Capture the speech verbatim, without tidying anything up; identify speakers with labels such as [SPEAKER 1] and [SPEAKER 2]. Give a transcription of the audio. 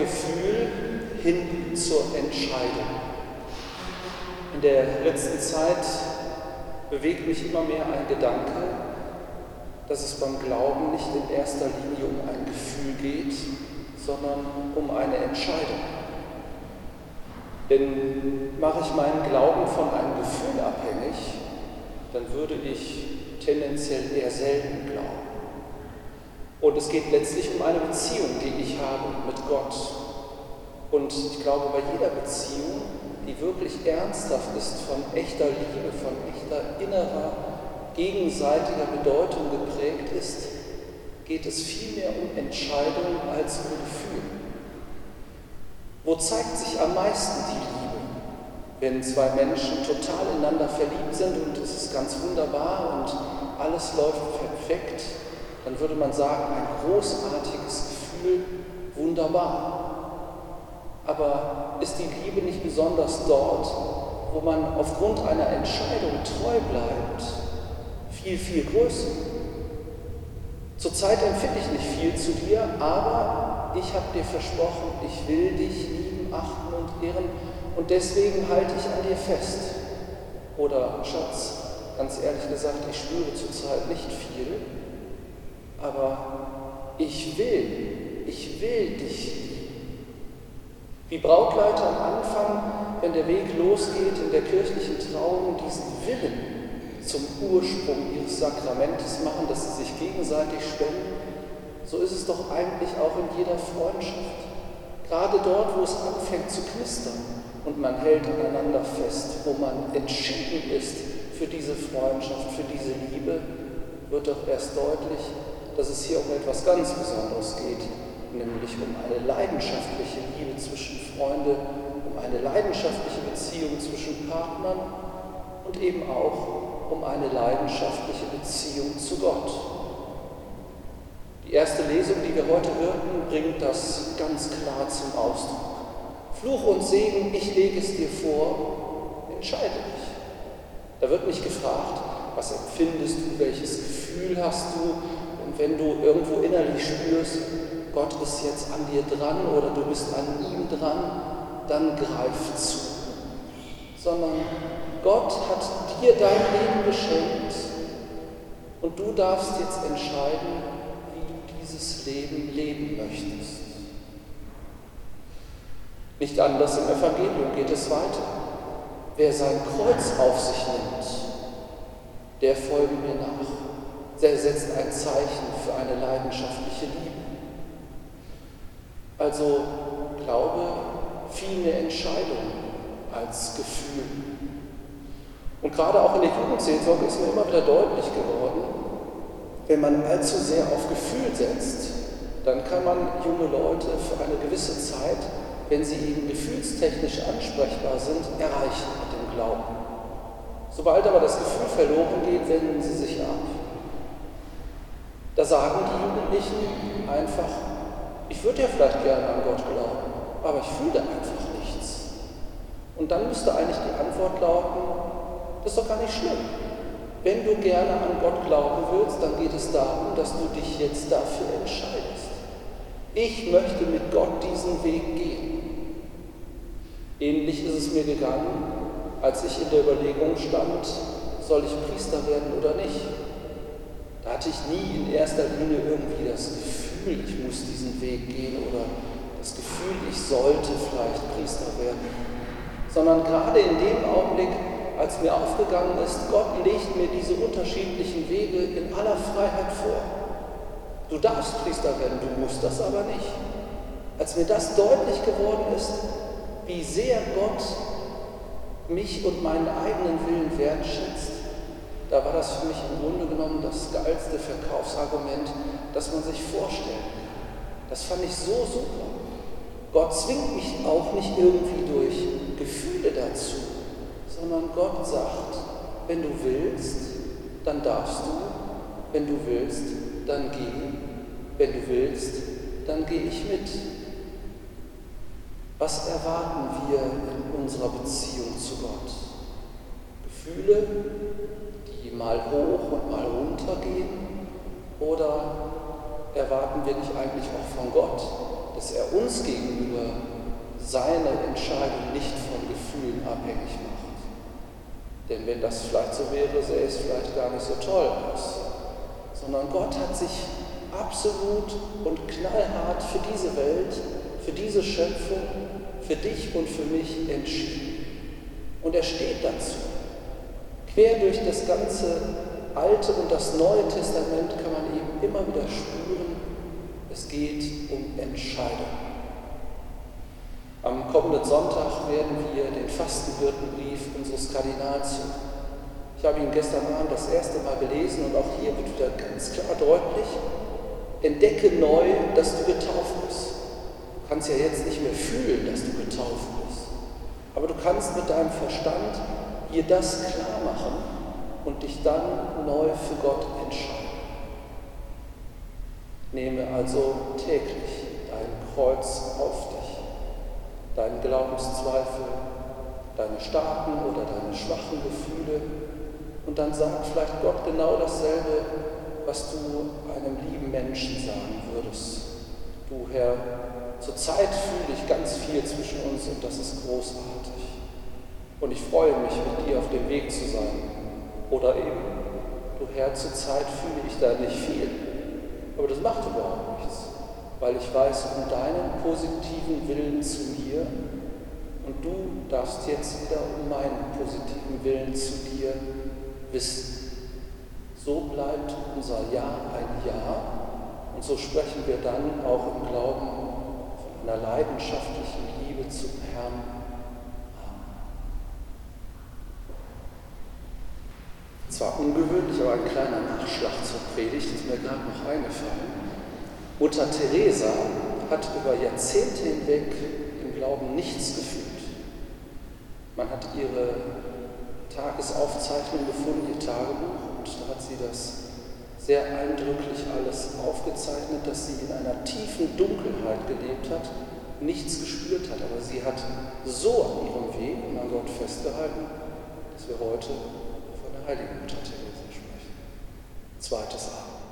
[SPEAKER 1] Gefühl hin zur Entscheidung. In der letzten Zeit bewegt mich immer mehr ein Gedanke, dass es beim Glauben nicht in erster Linie um ein Gefühl geht, sondern um eine Entscheidung. Denn mache ich meinen Glauben von einem Gefühl abhängig, dann würde ich tendenziell eher selten glauben. Und es geht letztlich um eine Beziehung, die ich habe mit Gott. Und ich glaube, bei jeder Beziehung, die wirklich ernsthaft ist, von echter Liebe, von echter innerer, gegenseitiger Bedeutung geprägt ist, geht es vielmehr um Entscheidung als um Gefühl. Wo zeigt sich am meisten die Liebe? Wenn zwei Menschen total ineinander verliebt sind und es ist ganz wunderbar und alles läuft perfekt, dann würde man sagen, ein großartiges Gefühl, wunderbar. Aber ist die Liebe nicht besonders dort, wo man aufgrund einer Entscheidung treu bleibt, viel, viel größer? Zurzeit empfinde ich nicht viel zu dir, aber ich habe dir versprochen, ich will dich lieben, achten und ehren und deswegen halte ich an dir fest. Oder Schatz, ganz ehrlich gesagt, ich spüre zurzeit nicht viel, aber ich will, ich will dich lieben. Wie Brautleute am Anfang, wenn der Weg losgeht in der kirchlichen Trauung, diesen Willen zum Ursprung ihres Sakramentes machen, dass sie sich gegenseitig spenden, so ist es doch eigentlich auch in jeder Freundschaft. Gerade dort, wo es anfängt zu knistern und man hält aneinander fest, wo man entschieden ist für diese Freundschaft, für diese Liebe, wird doch erst deutlich, dass es hier um etwas ganz Besonderes geht, nämlich um eine leidenschaftliche Liebe zwischen Freunden, um eine leidenschaftliche Beziehung zwischen Partnern und eben auch um eine leidenschaftliche Beziehung zu Gott. Die erste Lesung, die wir heute hörten, bringt das ganz klar zum Ausdruck. Fluch und Segen, ich lege es dir vor, entscheide dich. Da wird nicht gefragt, was empfindest du, welches Gefühl hast du, und wenn du irgendwo innerlich spürst, Gott ist jetzt an dir dran oder du bist an ihm dran, dann greif zu. Sondern Gott hat dir dein Leben geschenkt und du darfst jetzt entscheiden, wie du dieses Leben leben möchtest. Nicht anders im Evangelium geht es weiter. Wer sein Kreuz auf sich nimmt, der folge mir nach. Der setzt ein Zeichen für eine leidenschaftliche Liebe. Also Glaube viel mehr Entscheidung als Gefühl. Und gerade auch in der Jugendseelsorge ist mir immer wieder deutlich geworden, wenn man allzu sehr auf Gefühl setzt, dann kann man junge Leute für eine gewisse Zeit, wenn sie eben gefühlstechnisch ansprechbar sind, erreichen mit dem Glauben. Sobald aber das Gefühl verloren geht, wenden sie sich ab. Da sagen die Jugendlichen einfach, ich würde ja vielleicht gerne an Gott glauben, aber ich fühle einfach nichts. Und dann müsste eigentlich die Antwort lauten, das ist doch gar nicht schlimm. Wenn du gerne an Gott glauben willst, dann geht es darum, dass du dich jetzt dafür entscheidest. Ich möchte mit Gott diesen Weg gehen. Ähnlich ist es mir gegangen, als ich in der Überlegung stand, soll ich Priester werden oder nicht. Da hatte ich nie in erster Linie irgendwie das Gefühl, ich muss diesen Weg gehen oder das Gefühl, ich sollte vielleicht Priester werden. Sondern gerade in dem Augenblick, als mir aufgegangen ist, Gott legt mir diese unterschiedlichen Wege in aller Freiheit vor. Du darfst Priester werden, du musst das aber nicht. Als mir das deutlich geworden ist, wie sehr Gott mich und meinen eigenen Willen wertschätzt, da war das für mich im Grunde genommen das geilste Verkaufsargument, das man sich vorstellen kann. Das fand ich so super. Gott zwingt mich auch nicht irgendwie durch Gefühle dazu, sondern Gott sagt, wenn du willst, dann darfst du, wenn du willst, dann geh, wenn du willst, dann gehe ich mit. Was erwarten wir in unserer Beziehung zu Gott? Gefühle, die mal hoch und mal runter gehen? Oder erwarten wir nicht eigentlich auch von Gott, dass er uns gegenüber seine Entscheidung nicht von Gefühlen abhängig macht. Denn wenn das vielleicht so wäre, sähe es vielleicht gar nicht so toll aus. Sondern Gott hat sich absolut und knallhart für diese Welt, für diese Schöpfung, für dich und für mich entschieden. Und er steht dazu. Quer durch das ganze Alte und das Neue Testament kann man eben immer wieder spüren, es geht um Entscheidung. Am kommenden Sonntag werden wir den Fastenhirtenbrief unseres Kardinals suchen. Ich habe ihn gestern Abend das erste Mal gelesen und auch hier wird wieder ganz klar deutlich, entdecke neu, dass du getauft bist. Du kannst ja jetzt nicht mehr fühlen, dass du getauft bist, aber du kannst mit deinem Verstand dir das klar machen und dich dann neu für Gott entscheiden. Nehme also täglich dein Kreuz auf dich, deinen Glaubenszweifel, deine starken oder deine schwachen Gefühle und dann sagt vielleicht Gott genau dasselbe, was du einem lieben Menschen sagen würdest. Du Herr, zurzeit fühle ich ganz viel zwischen uns und das ist großartig. Und ich freue mich, mit dir auf dem Weg zu sein. Oder eben, du Herr, zurzeit fühle ich da nicht viel. Aber das macht überhaupt nichts, weil ich weiß um deinen positiven Willen zu mir und du darfst jetzt wieder um meinen positiven Willen zu dir wissen. So bleibt unser Ja ein Ja und so sprechen wir dann auch im Glauben von einer leidenschaftlichen Liebe zum Herrn. Zwar ungewöhnlich, aber ein kleiner Nachschlag zur Predigt ist mir gerade noch eingefallen. Mutter Teresa hat über Jahrzehnte hinweg im Glauben nichts gefühlt. Man hat ihre Tagesaufzeichnung gefunden, ihr Tagebuch, und da hat sie das sehr eindrücklich alles aufgezeichnet, dass sie in einer tiefen Dunkelheit gelebt hat, nichts gespürt hat, aber sie hat so an ihrem Weg und an Gott festgehalten, dass wir heute von der heiligen Mutter Teresa sprechen. Zweites Abend.